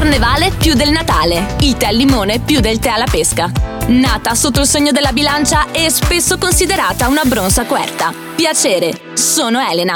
carnevale più del Natale, il tè al limone più del tè alla pesca. Nata sotto il segno della bilancia e spesso considerata una bronza querta. Piacere, sono Elena.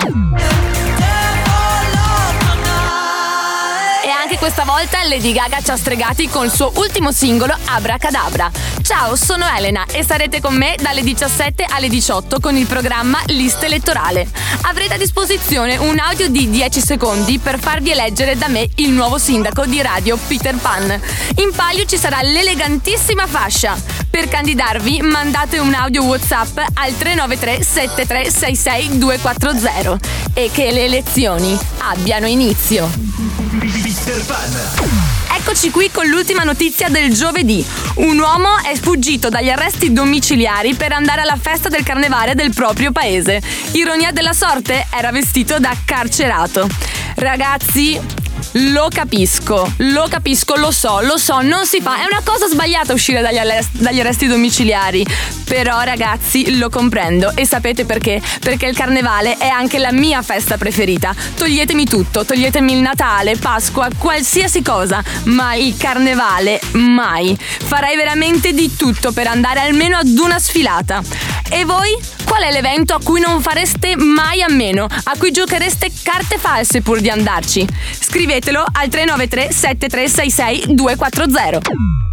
E anche questa volta Lady Gaga ci ha stregati con il suo ultimo singolo Abracadabra. Ciao, sono Elena e sarete con me dalle 17 alle 18 con il programma Lista Elettorale. Avrete a disposizione un audio di 10 secondi per farvi eleggere da me il nuovo sindaco di Radio Peter Pan. In palio ci sarà l'elegantissima fascia. Per candidarvi mandate un audio WhatsApp al 393 7366 240 e che le elezioni abbiano inizio. Peter Pan. Eccoci qui con l'ultima notizia del giovedì. Un uomo è fuggito dagli arresti domiciliari per andare alla festa del carnevale del proprio paese. Ironia della sorte, era vestito da carcerato. Ragazzi, lo capisco, lo so, non si fa, è una cosa sbagliata uscire dagli arresti domiciliari, però ragazzi lo comprendo e sapete perché? Perché il carnevale è anche la mia festa preferita. Toglietemi tutto, toglietemi il Natale, Pasqua, qualsiasi cosa, ma il carnevale mai. Farei veramente di tutto per andare almeno ad una sfilata. E voi? Qual è l'evento a cui non fareste mai a meno? A cui giochereste carte false pur di andarci? Scrivetelo al 393 7366 240.